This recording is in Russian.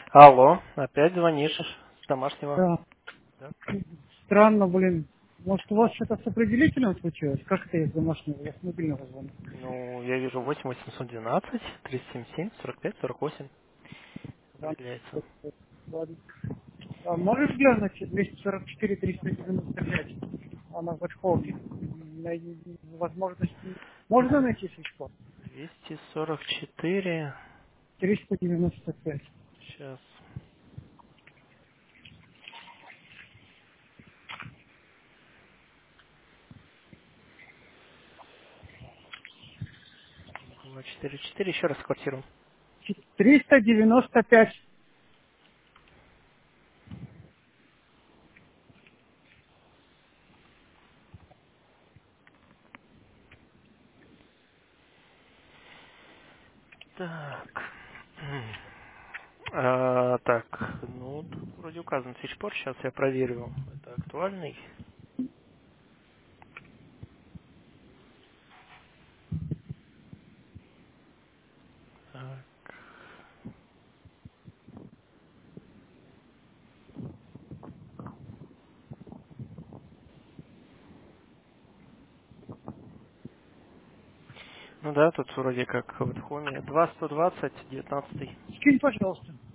Алло, опять звонишь с домашнего? Да. Да. Странно, блин. Может, у вас что-то с определителем случилось? Как это из домашнего? Я с мобильного звоню. Ну, я вижу 8812, 377, 45, 48 Странно. определяется. Ладно. А можешь глянуть 244 395? Она в отходе. Возможность... Можно найти существо? 244, 395. сейчас, 244, еще раз квартиру. 395. Так. Так, ну, тут вроде указан свитчпорт, сейчас я проверю, это актуальный. Так. Ну да, тут вроде как вот в хоме 2120, 19. Скинь, пожалуйста.